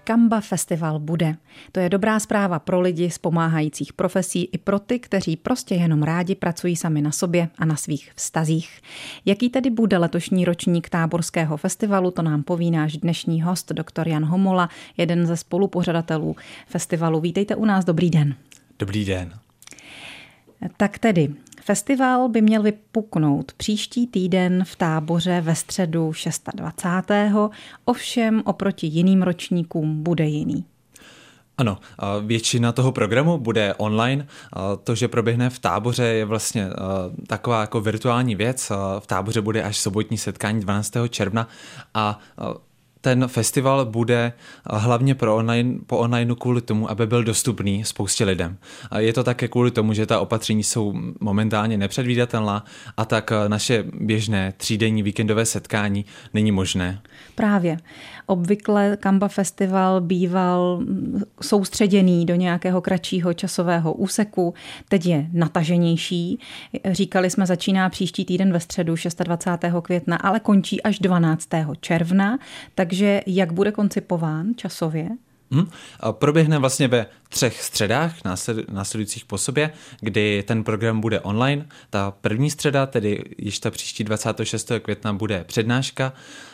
Kamba Festival bude. To je dobrá zpráva pro lidi z pomáhajících profesí i pro ty, kteří prostě jenom rádi pracují sami na sobě a na svých vztazích. Jaký tedy bude letošní ročník Táborského festivalu, to nám poví náš dnešní host, doktor Jan Homola, jeden ze spolupořadatelů festivalu. Vítejte u nás, dobrý den. Dobrý den. Tak tedy, festival by měl vypuknout příští týden v Táboře ve středu 26. Ovšem oproti jiným ročníkům bude jiný. Ano, většina toho programu bude online. To, že proběhne v Táboře, je vlastně taková jako virtuální věc. V Táboře bude až sobotní setkání 12. června a ten festival bude hlavně po onlineu kvůli tomu, aby byl dostupný spoustě lidem. Je to také kvůli tomu, že ta opatření jsou momentálně nepředvídatelná a tak naše běžné třídenní víkendové setkání není možné. Právě. Obvykle Kamba Festival býval soustředěný do nějakého kratšího časového úseku, teď je nataženější. Říkali jsme, začíná příští týden ve středu 26. května, ale končí až 12. června, takže jak bude koncipován časově? Proběhne vlastně ve 3 středách následujících po sobě, kdy ten program bude online. Ta první středa, tedy již ta příští 26. května, bude přednáška,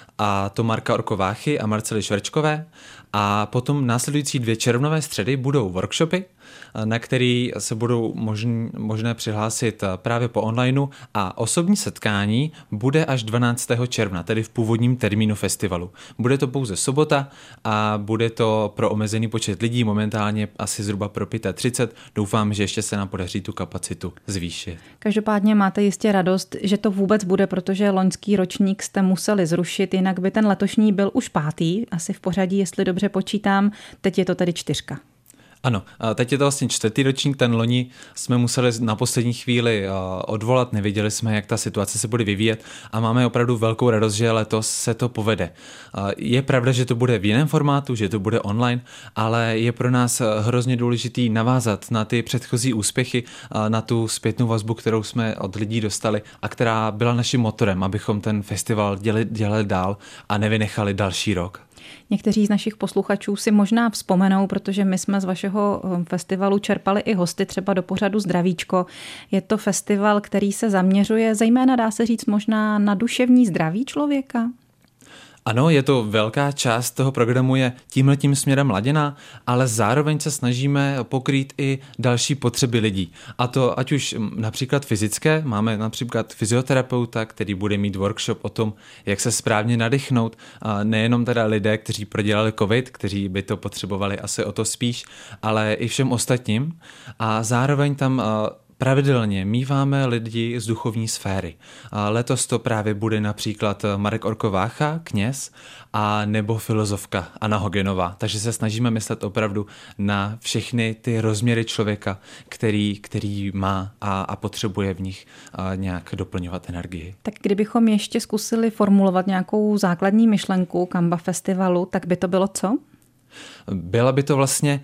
a to Marka Orkováchy a Marcely Šverčkové. A potom následující 2 červnové středy budou workshopy, na který se budou možné přihlásit právě po onlineu, a osobní setkání bude až 12. června, tedy v původním termínu festivalu. Bude to pouze sobota a bude to pro omezený počet lidí, momentálně asi zhruba pro 35. Doufám, že ještě se nám podaří tu kapacitu zvýšit. Každopádně máte jistě radost, že to vůbec bude, protože loňský ročník jste museli zrušit, jinak by ten letošní byl už 5. asi v pořadí, jestli dobře počítám, teď je to tedy 4. Ano, teď je to vlastně 4. ročník, ten loni jsme museli na poslední chvíli odvolat, nevěděli jsme, jak ta situace se bude vyvíjet a máme opravdu velkou radost, že letos se to povede. Je pravda, že to bude v jiném formátu, že to bude online, ale je pro nás hrozně důležitý navázat na ty předchozí úspěchy, na tu zpětnou vazbu, kterou jsme od lidí dostali a která byla naším motorem, abychom ten festival dělali dál a nevynechali další rok. Někteří z našich posluchačů si možná vzpomenou, protože my jsme z vašeho festivalu čerpali i hosty třeba do pořadu Zdravíčko. Je to festival, který se zaměřuje zejména, dá se říct, možná na duševní zdraví člověka? Ano, je to velká část toho programu, je tímhletím směrem laděná, ale zároveň se snažíme pokrýt i další potřeby lidí. A to ať už například fyzické, máme například fyzioterapeuta, který bude mít workshop o tom, jak se správně nadechnout, a nejenom teda lidé, kteří prodělali covid, kteří by to potřebovali asi o to spíš, ale i všem ostatním. A zároveň tam pravidelně míváme lidi z duchovní sféry. Letos to právě bude například Marek Orkovácha, kněz, a nebo filozofka Anna Hogenová. Takže se snažíme myslet opravdu na všechny ty rozměry člověka, který má a potřebuje v nich nějak doplňovat energii. Tak kdybychom ještě zkusili formulovat nějakou základní myšlenku Kamba Festivalu, tak by to bylo co? Byla by to vlastně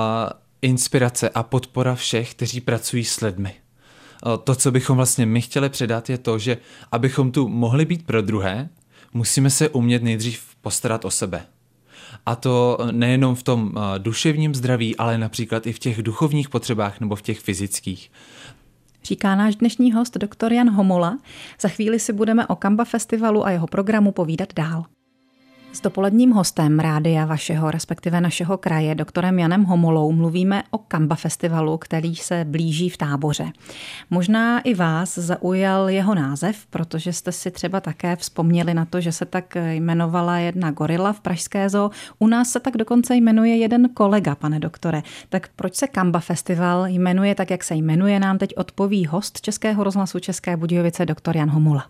inspirace a podpora všech, kteří pracují s lidmi. To, co bychom vlastně my chtěli předat, je to, že abychom tu mohli být pro druhé, musíme se umět nejdřív postarat o sebe. A to nejenom v tom duševním zdraví, ale například i v těch duchovních potřebách nebo v těch fyzických. Říká náš dnešní host doktor Jan Homola. Za chvíli si budeme o Kamba Festivalu a jeho programu povídat dál. S dopoledním hostem rádia vašeho, respektive našeho kraje, doktorem Janem Homolou, mluvíme o Kamba Festivalu, který se blíží v Táboře. Možná i vás zaujal jeho název, protože jste si třeba také vzpomněli na to, že se tak jmenovala jedna gorila v pražské zoo. U nás se tak dokonce jmenuje jeden kolega, pane doktore. Tak proč se Kamba Festival jmenuje tak, jak se jmenuje, nám teď odpoví host Českého rozhlasu České Budějovice, doktor Jan Homola.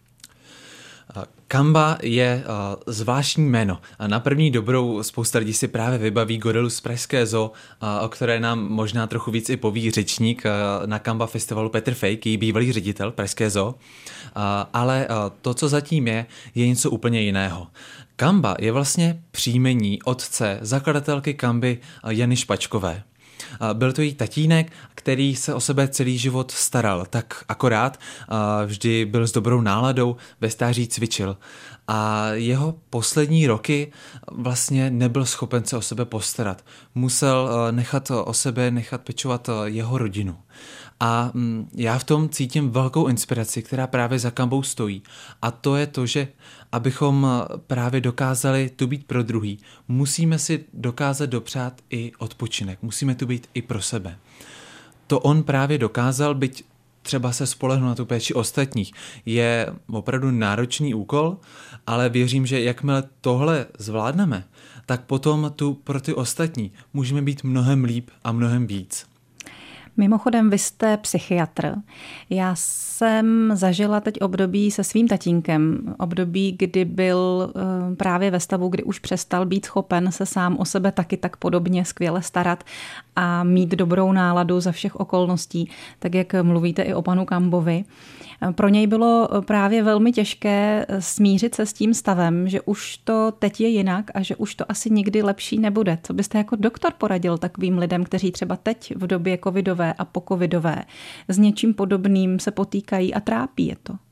Kamba je zvláštní jméno. Na první dobrou spousta lidí si právě vybaví gorilu z pražské zoo, o které nám možná trochu víc i poví řečník na Kamba Festivalu Petr Fejk, její bývalý ředitel pražské zoo. Ale to, co zatím je něco úplně jiného. Kamba je vlastně příjmení otce zakladatelky Kamby Jany Špačkové. Byl to její tatínek, který se o sebe celý život staral, tak akorát vždy byl s dobrou náladou, ve stáří cvičil. A jeho poslední roky vlastně nebyl schopen se o sebe postarat. Musel nechat pečovat jeho rodinu. A já v tom cítím velkou inspiraci, která právě za Kambou stojí. A to je to, že abychom právě dokázali tu být pro druhý, musíme si dokázat dopřát i odpočinek. Musíme tu být i pro sebe. To on právě dokázal, byť třeba se spolehnout na tu péči ostatních. Je opravdu náročný úkol, ale věřím, že jakmile tohle zvládneme, tak potom tu pro ty ostatní můžeme být mnohem líp a mnohem víc. Mimochodem, vy jste psychiatr. Já jsem zažila teď období se svým tatínkem. Období, kdy byl právě ve stavu, kdy už přestal být schopen se sám o sebe taky tak podobně skvěle starat a mít dobrou náladu za všech okolností, tak jak mluvíte i o panu Kambovi. Pro něj bylo právě velmi těžké smířit se s tím stavem, že už to teď je jinak a že už to asi nikdy lepší nebude. Co byste jako doktor poradil takovým lidem, kteří třeba teď v době covidové a po covidové s něčím podobným se potýkají a trápí je to?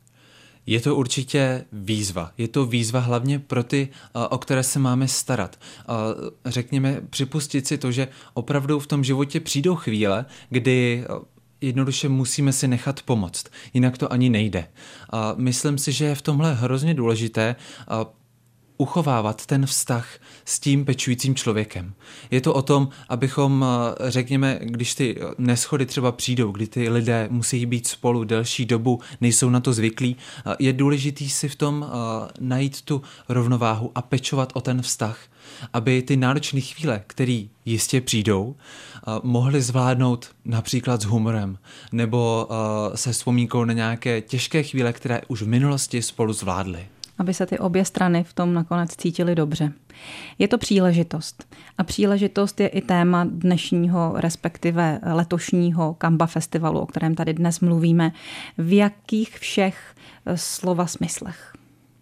Je to určitě výzva. Je to výzva hlavně pro ty, o které se máme starat. Řekněme, připustit si to, že opravdu v tom životě přijdou chvíle, kdy jednoduše musíme si nechat pomoct. Jinak to ani nejde. Myslím si, že je v tomhle hrozně důležité uchovávat ten vztah s tím pečujícím člověkem. Je to o tom, abychom, řekněme, když ty neshody třeba přijdou, kdy ty lidé musí být spolu delší dobu, nejsou na to zvyklí, je důležitý si v tom najít tu rovnováhu a pečovat o ten vztah, aby ty náročné chvíle, které jistě přijdou, mohly zvládnout například s humorem nebo se vzpomínkou na nějaké těžké chvíle, které už v minulosti spolu zvládly. Aby se ty obě strany v tom nakonec cítily dobře. Je to příležitost. A příležitost je i téma dnešního, respektive letošního Kamba festivalu, o kterém tady dnes mluvíme. V jakých všech slova smyslech?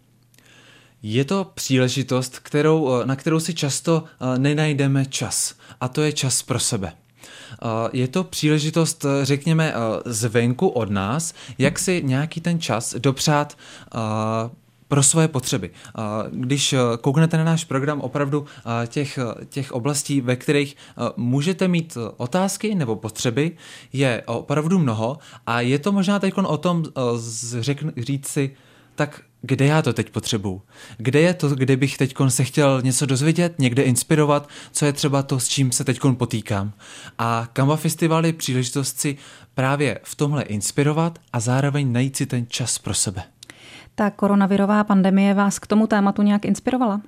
Je to příležitost, na kterou si často nenajdeme čas. A to je čas pro sebe. Je to příležitost, řekněme, zvenku od nás, jak si nějaký ten čas dopřát pro svoje potřeby. Když kouknete na náš program, opravdu těch oblastí, ve kterých můžete mít otázky nebo potřeby, je opravdu mnoho a je to možná teď o tom říct si, tak kde já to teď potřebuju? Kde je to, kde bych teď se chtěl něco dozvědět, někde inspirovat, co je třeba to, s čím se teď potýkám. A Kamba Festival je příležitost si právě v tomhle inspirovat a zároveň najít si ten čas pro sebe. Ta koronavirová pandemie vás k tomu tématu nějak inspirovala?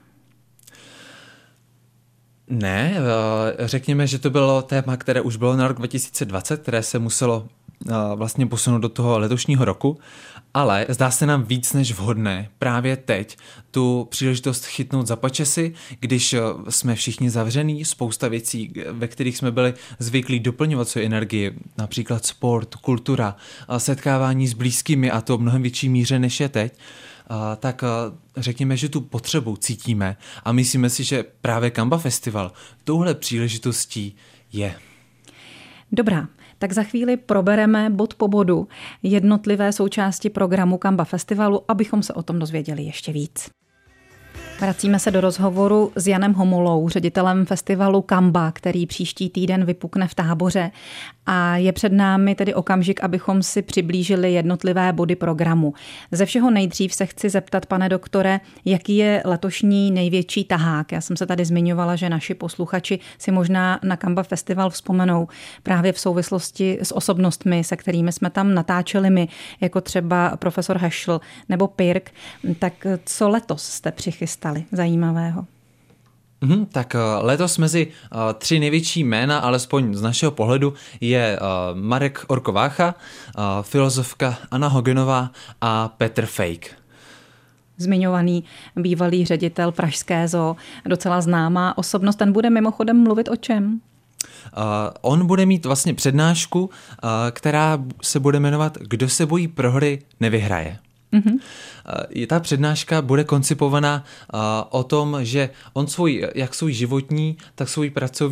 Ne, řekněme, že to bylo téma, které už bylo na rok 2020, které se muselo vlastně posunout do toho letošního roku, ale zdá se nám víc než vhodné právě teď tu příležitost chytnout za pačesy, když jsme všichni zavření, spousta věcí, ve kterých jsme byli zvyklí doplňovat svou energii, například sport, kultura, setkávání s blízkými a to v mnohem větší míře než je teď, tak řekněme, že tu potřebu cítíme a myslíme si, že právě Kamba Festival touhle příležitostí je. Dobrá, tak za chvíli probereme bod po bodu jednotlivé součásti programu Kamba Festivalu, abychom se o tom dozvěděli ještě víc. Vracíme se do rozhovoru s Janem Homolou, ředitelem festivalu Kamba, který příští týden vypukne v Táboře. A je před námi tedy okamžik, abychom si přiblížili jednotlivé body programu. Ze všeho nejdřív se chci zeptat, pane doktore, jaký je letošní největší tahák. Já jsem se tady zmiňovala, že naši posluchači si možná na Kamba Festival vzpomenou právě v souvislosti s osobnostmi, se kterými jsme tam natáčeli my, jako třeba profesor Heschel nebo Pirk. Tak co letos jste přichystali zajímavého? Tak letos mezi 3 největší jména, alespoň z našeho pohledu, je Marek Orkovácha, filozofka Anna Hogenová a Petr Fejk. Zmiňovaný bývalý ředitel Pražské zoo, docela známá osobnost, ten bude mimochodem mluvit o čem? On bude mít vlastně přednášku, která se bude jmenovat Kdo se bojí prohry, nevyhraje. Ta přednáška bude koncipovaná o tom, že on jak svůj životní, tak svůj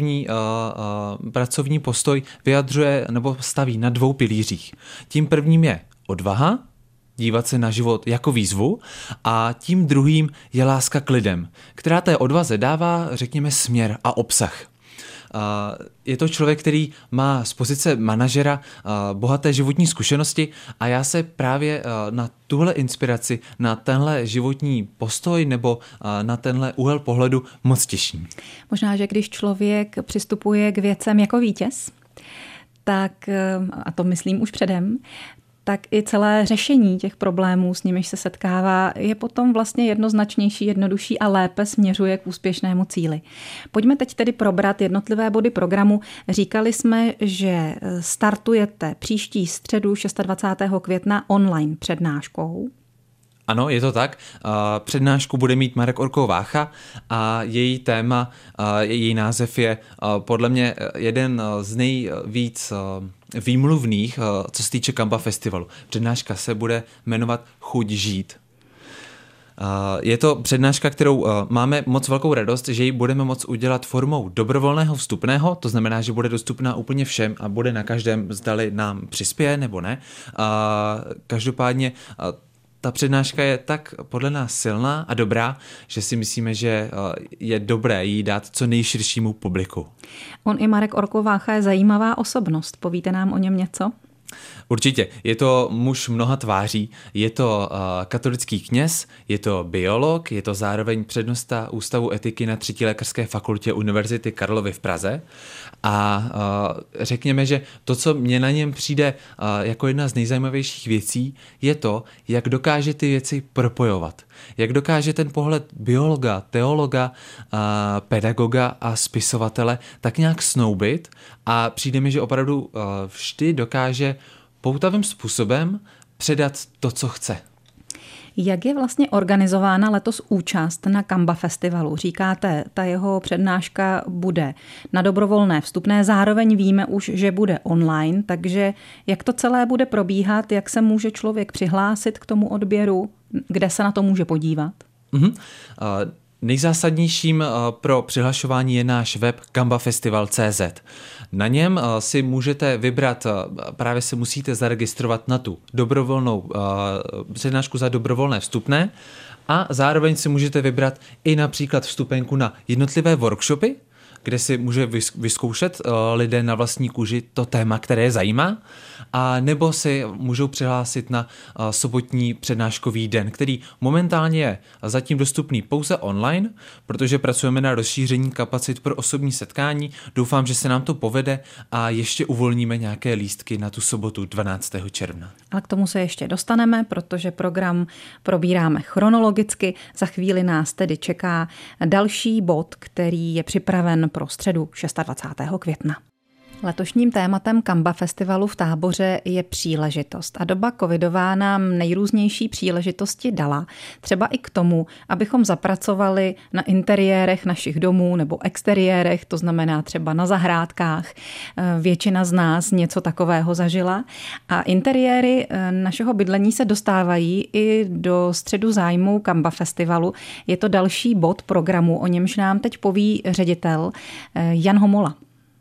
pracovní postoj vyjadřuje nebo staví na 2 pilířích. Tím prvním je odvaha, dívat se na život jako výzvu, a tím druhým je láska k lidem, která té odvaze dává, řekněme, směr a obsah. Je to člověk, který má z pozice manažera bohaté životní zkušenosti a já se právě na tuhle inspiraci, na tenhle životní postoj nebo na tenhle úhel pohledu moc těším. Možná, že když člověk přistupuje k věcem jako vítěz, tak, a to myslím už předem, tak i celé řešení těch problémů, s nimiž se setkává, je potom vlastně jednoznačnější, jednodušší a lépe směřuje k úspěšnému cíli. Pojďme teď tedy probrat jednotlivé body programu. Říkali jsme, že startujete příští středu 26. května online přednáškou. Ano, je to tak. Přednášku bude mít Marek Orko-Vácha a její téma, její název je podle mě jeden z nejvíc výmluvných, co se týče Kamba festivalu. Přednáška se bude jmenovat Chuť žít. Je to přednáška, kterou máme moc velkou radost, že ji budeme moct udělat formou dobrovolného vstupného, to znamená, že bude dostupná úplně všem a bude na každém, zdali nám přispěje nebo ne. Každopádně ta přednáška je tak podle nás silná a dobrá, že si myslíme, že je dobré jí dát co nejširšímu publiku. On i Marek Orko-Vácha je zajímavá osobnost. Povíte nám o něm něco? Určitě. Je to muž mnoha tváří, je to katolický kněz, je to biolog, je to zároveň přednosta Ústavu etiky na 3. lékařské fakultě Univerzity Karlovy v Praze a řekněme, že to, co mně na něm přijde jako jedna z nejzajímavějších věcí, je to, jak dokáže ty věci propojovat. Jak dokáže ten pohled biologa, teologa, pedagoga a spisovatele tak nějak snoubit a přijde mi, že opravdu vždy dokáže poutavým způsobem předat to, co chce. Jak je vlastně organizována letos účast na Kamba festivalu? Říkáte, ta jeho přednáška bude na dobrovolné vstupné, zároveň víme už, že bude online, takže jak to celé bude probíhat, jak se může člověk přihlásit k tomu odběru, kde se na to může podívat? Nejzásadnějším pro přihlašování je náš web kambafestival.cz. Na něm si můžete vybrat, právě se musíte zaregistrovat na tu dobrovolnou přednášku za dobrovolné vstupné a zároveň si můžete vybrat i například vstupenku na jednotlivé workshopy, kde si může vyzkoušet lidé na vlastní kůži to téma, které je zajímá, a nebo si můžou přihlásit na sobotní přednáškový den, který momentálně je zatím dostupný pouze online, protože pracujeme na rozšíření kapacit pro osobní setkání. Doufám, že se nám to povede a ještě uvolníme nějaké lístky na tu sobotu 12. června. Ale k tomu se ještě dostaneme, protože program probíráme chronologicky. Za chvíli nás tedy čeká další bod, který je připraven pro středu 26. května. Letošním tématem Kamba festivalu v Táboře je příležitost a doba covidová nám nejrůznější příležitosti dala. Třeba i k tomu, abychom zapracovali na interiérech našich domů nebo exteriérech, to znamená třeba na zahrádkách. Většina z nás něco takového zažila a interiéry našeho bydlení se dostávají i do středu zájmu Kamba festivalu. Je to další bod programu, o němž nám teď poví ředitel Jan Homola.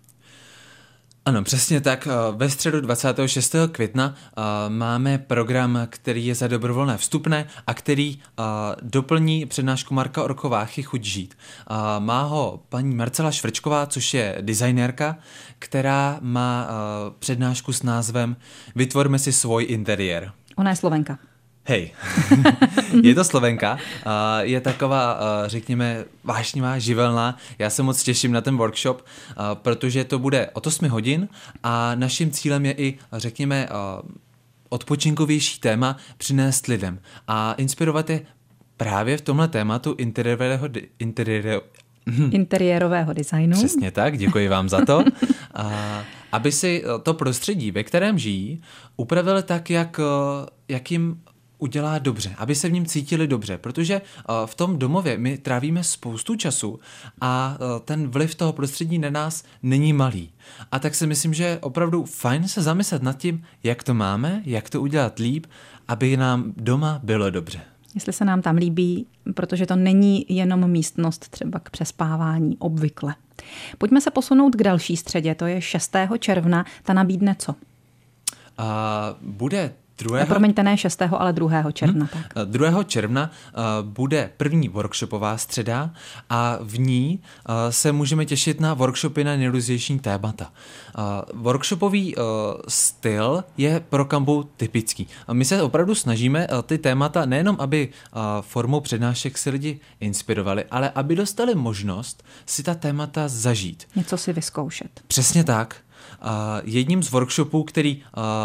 Ano, přesně tak. Ve středu 26. května máme program, který je za dobrovolné vstupné a který doplní přednášku Marka Orko-Váchy Chuť žít. Má ho paní Marcela Švrčková, což je designérka, která má přednášku s názvem Vytvorme si svůj interiér. Ona je Slovenka. Hej, je to Slovenka, je taková, řekněme, vášnivá, živelná. Já se moc těším na ten workshop, protože to bude od 8 hodin a naším cílem je i, řekněme, odpočinkovější téma přinést lidem a inspirovat je právě v tomhle tématu interiérového designu. Přesně tak, děkuji vám za to. Aby si to prostředí, ve kterém žijí, upravili tak, jak jim udělá dobře, aby se v něm cítili dobře, protože v tom domově my trávíme spoustu času a ten vliv toho prostředí na nás není malý. A tak si myslím, že je opravdu fajn se zamyslet nad tím, jak to máme, jak to udělat líp, aby nám doma bylo dobře. Jestli se nám tam líbí, protože to není jenom místnost třeba k přespávání obvykle. Pojďme se posunout k další středě, to je 6. června, ta nabídne co? Bude 6. ale 2. června. Tak. 2. června bude první workshopová středa a v ní se můžeme těšit na workshopy na nejrůznější témata. Workshopový styl je pro Kambu typický. My se opravdu snažíme ty témata nejenom, aby formou přednášek si lidi inspirovali, ale aby dostali možnost si ta témata zažít. Něco si vyzkoušet. Přesně tak. Jedním z workshopů, který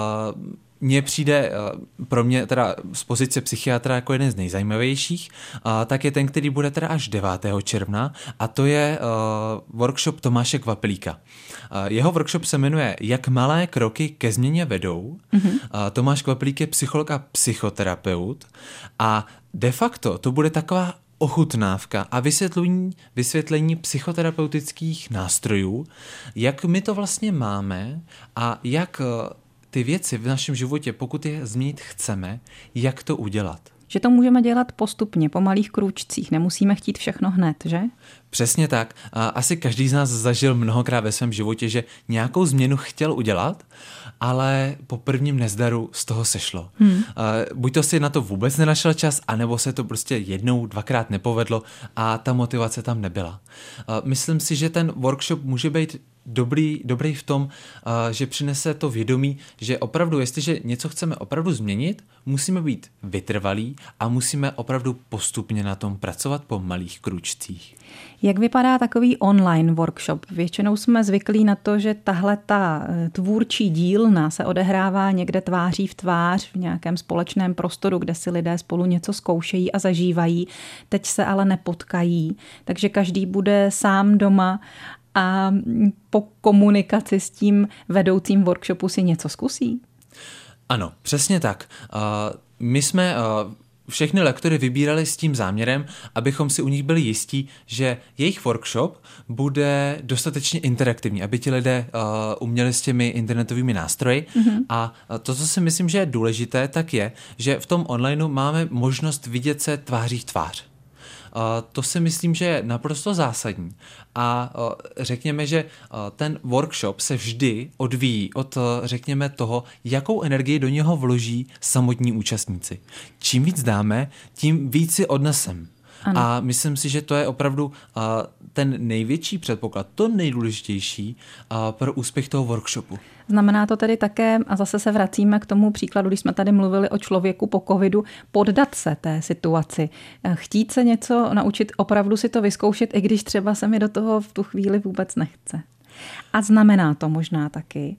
mně přijde pro mě teda z pozice psychiatra jako jeden z nejzajímavějších, tak je ten, který bude teda až 9. června a to je workshop Tomáše Kvapilíka. Jeho workshop se jmenuje Jak malé kroky ke změně vedou. Tomáš Kvapilík je psycholog a psychoterapeut a de facto to bude taková ochutnávka a vysvětlení psychoterapeutických nástrojů, jak my to vlastně máme a jak ty věci v našem životě, pokud je změnit chceme, jak to udělat. Že to můžeme dělat postupně, po malých krůčcích, nemusíme chtít všechno hned, že? Přesně tak. Asi každý z nás zažil mnohokrát ve svém životě, že nějakou změnu chtěl udělat, ale po prvním nezdaru z toho sešlo. Buď to si na to vůbec nenašel čas, anebo se to prostě jednou, dvakrát nepovedlo a ta motivace tam nebyla. Myslím si, že ten workshop může být dobrý v tom, že přinese to vědomí, že opravdu, jestliže něco chceme opravdu změnit, musíme být vytrvalí a musíme opravdu postupně na tom pracovat po malých kručcích. Jak vypadá takový online workshop? Většinou jsme zvyklí na to, že tahle ta tvůrčí dílna se odehrává někde tváří v tvář v nějakém společném prostoru, kde si lidé spolu něco zkoušejí a zažívají. Teď se ale nepotkají, takže každý bude sám doma a po komunikaci s tím vedoucím workshopu si něco zkusí? Ano, přesně tak. My jsme všechny lektory vybírali s tím záměrem, abychom si u nich byli jistí, že jejich workshop bude dostatečně interaktivní, aby ti lidé uměli s těmi internetovými nástroji. A to, co si myslím, že je důležité, tak je, že v tom onlineu máme možnost vidět se tváří v tvář. To si myslím, že je naprosto zásadní. A řekněme, že ten workshop se vždy odvíjí od, řekněme, toho, jakou energii do něho vloží samotní účastníci. Čím víc dáme, tím víc si odnesem. Ano. A myslím si, že to je opravdu ten největší předpoklad, to nejdůležitější pro úspěch toho workshopu. Znamená to tedy také, a zase se vracíme k tomu příkladu, když jsme tady mluvili o člověku po covidu, poddat se té situaci. Chtít se něco naučit, opravdu si to vyzkoušet, i když třeba se mi do toho v tu chvíli vůbec nechce. A znamená to možná taky,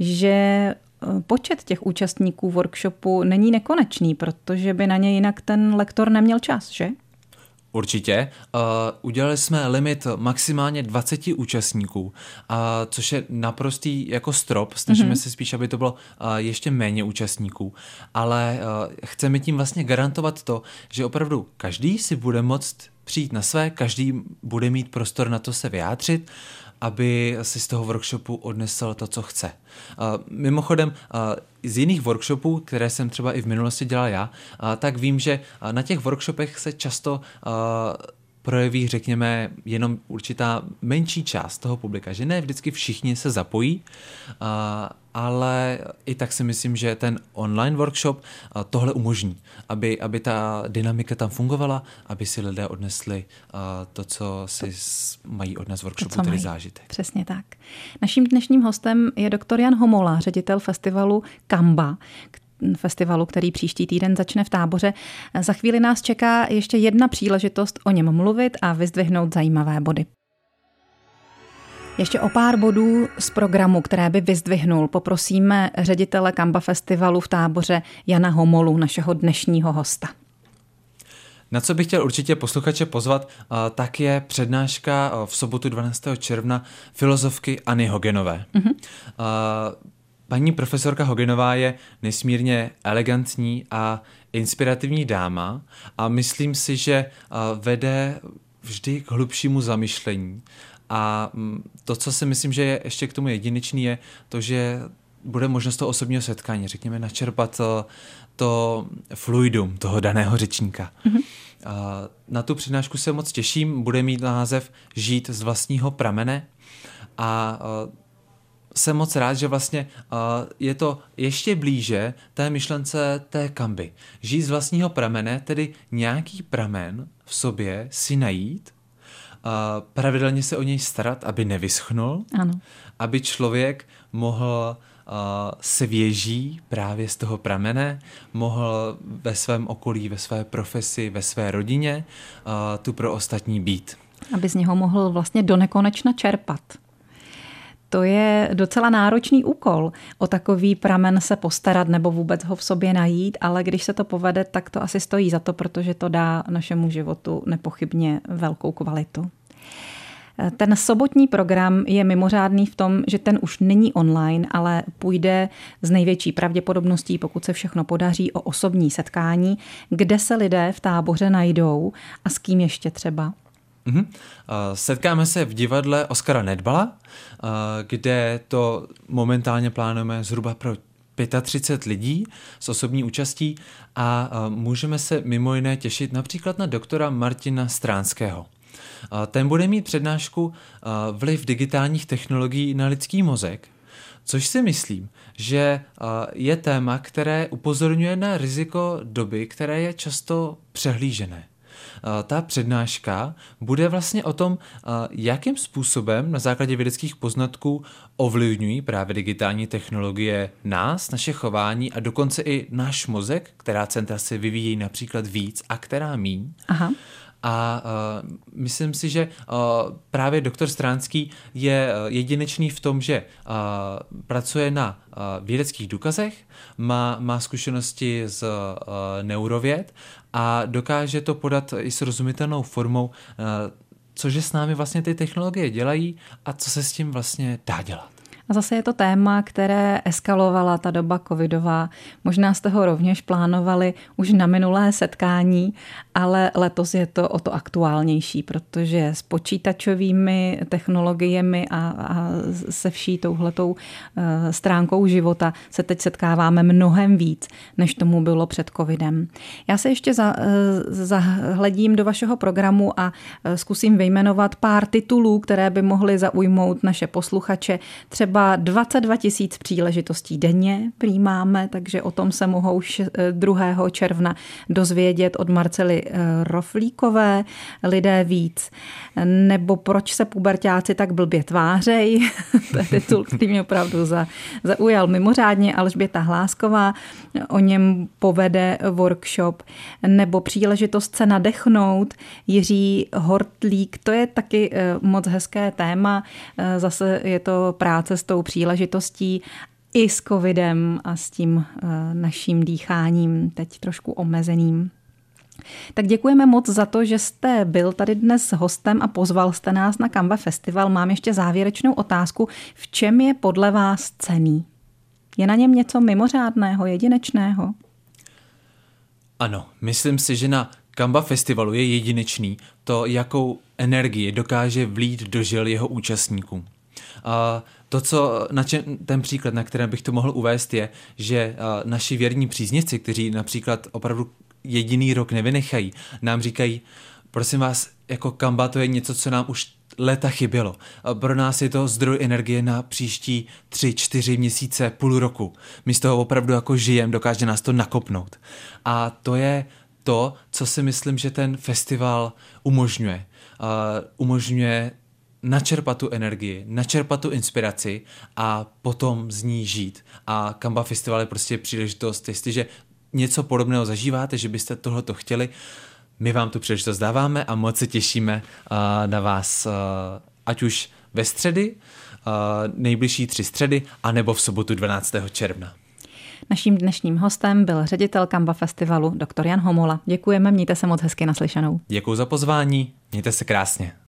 že počet těch účastníků workshopu není nekonečný, protože by na ně jinak ten lektor neměl čas, že? Určitě. Udělali jsme limit maximálně 20 účastníků, což je naprostý jako strop. Snažíme se spíš, aby to bylo ještě méně účastníků. Ale chceme tím vlastně garantovat to, že opravdu každý si bude moct přijít na své, každý bude mít prostor na to se vyjádřit, aby si z toho workshopu odnesl to, co chce. Mimochodem, z jiných workshopů, které jsem třeba i v minulosti dělal já, tak vím, že na těch workshopech se často projeví, řekněme, jenom určitá menší část toho publika, že ne vždycky všichni se zapojí, ale i tak si myslím, že ten online workshop tohle umožní, aby ta dynamika tam fungovala, aby si lidé odnesli to, co si mají odnes workshopu, tedy zážitek. Přesně tak. Naším dnešním hostem je doktor Jan Homola, ředitel festivalu Kamba, festivalu, který příští týden začne v Táboře. Za chvíli nás čeká ještě jedna příležitost o něm mluvit a vyzdvihnout zajímavé body. Ještě o pár bodů z programu, které by vyzdvihnul, poprosíme ředitele Kamba festivalu v Táboře Jana Homolu, našeho dnešního hosta. Na co bych chtěl určitě posluchače pozvat, tak je přednáška v sobotu 12. června filozofky Anny Hogenové. Paní profesorka Hogenová je nesmírně elegantní a inspirativní dáma a myslím si, že vede vždy k hlubšímu zamyšlení. A to, co si myslím, že je ještě k tomu jedinečný, je to, že bude možnost toho osobního setkání, řekněme, načerpat to fluidum toho daného řečníka. Mm-hmm. Na tu přednášku se moc těším, bude mít název Žít z vlastního pramene a jsem moc rád, že vlastně je to ještě blíže té myšlence té kamby. Žít z vlastního pramene, tedy nějaký pramen v sobě si najít, pravidelně se o něj starat, aby nevyschnul, ano. Aby člověk mohl svěží právě z toho pramene, mohl ve svém okolí, ve své profesi, ve své rodině tu pro ostatní být. Aby z něho mohl vlastně donekonečna čerpat. To je docela náročný úkol, o takový pramen se postarat nebo vůbec ho v sobě najít, ale když se to povede, tak to asi stojí za to, protože to dá našemu životu nepochybně velkou kvalitu. Ten sobotní program je mimořádný v tom, že ten už není online, ale půjde s největší pravděpodobností, pokud se všechno podaří, o osobní setkání, kde se lidé v táboře najdou a s kým ještě třeba. Setkáme se v divadle Oskara Nedbala, kde to momentálně plánujeme zhruba pro 35 lidí s osobní účastí a můžeme se mimo jiné těšit například na doktora Martina Stránského. Ten bude mít přednášku Vliv digitálních technologií na lidský mozek, což si myslím, že je téma, které upozorňuje na riziko doby, které je často přehlížené. Ta přednáška bude vlastně o tom, jakým způsobem na základě vědeckých poznatků ovlivňují právě digitální technologie nás, naše chování a dokonce i náš mozek, která centra se vyvíjí například víc a která míň. Aha. A myslím si, že právě doktor Stránský je jedinečný v tom, že pracuje na vědeckých důkazech, má zkušenosti z neurověd a dokáže to podat i srozumitelnou formou, cože s námi vlastně ty technologie dělají a co se s tím vlastně dá dělat. A zase je to téma, které eskalovala ta doba covidová. Možná jste ho rovněž plánovali už na minulé setkání, ale letos je to o to aktuálnější, protože s počítačovými technologiemi a se vší touhletou stránkou života se teď setkáváme mnohem víc, než tomu bylo před covidem. Já se ještě zahledím do vašeho programu a zkusím vyjmenovat pár titulů, které by mohly zaujmout naše posluchače. Třeba 22 000 příležitostí denně prý máme, takže o tom se mohou 2. června dozvědět od Marcely Roflíkové lidé víc. Nebo Proč se puberťáci tak blbě tvářej, to je titul, který mě opravdu zaujal mimořádně. Alžběta Hlásková o něm povede workshop. Nebo Příležitost se nadechnout, Jiří Hortlík, to je taky moc hezké téma. Zase je to práce s tou příležitostí i s covidem a s tím naším dýcháním teď trošku omezeným. Tak děkujeme moc za to, že jste byl tady dnes hostem a pozval jste nás na Kamba Festival. Mám ještě závěrečnou otázku. V čem je podle vás cenný? Je na něm něco mimořádného, jedinečného? Ano, myslím si, že na Kamba Festivalu je jedinečný to, jakou energii dokáže vlít do žil jeho účastníků. To, ten příklad, na kterém bych to mohl uvést, je, že naši věrní příznivci, kteří například opravdu jediný rok nevynechají, nám říkají, prosím vás, jako Kamba to je něco, co nám už léta chybělo. Pro nás je to zdroj energie na příští 3-4 měsíce, půl roku. My z toho opravdu jako žijeme, dokáže nás to nakopnout. A to je to, co si myslím, že ten festival umožňuje. Umožňuje načerpat tu energii, načerpat tu inspiraci a potom z ní žít. A Kamba Festival je prostě příležitost, jestliže něco podobného zažíváte, že byste tohleto chtěli, my vám tu příležitost dáváme a moc se těšíme na vás, ať už ve středy, nejbližší 3 středy, anebo v sobotu 12. června. Naším dnešním hostem byl ředitel Kamba Festivalu dr. Jan Homola. Děkujeme, mějte se moc hezky, naslyšenou. Děkuji za pozvání, mějte se krásně.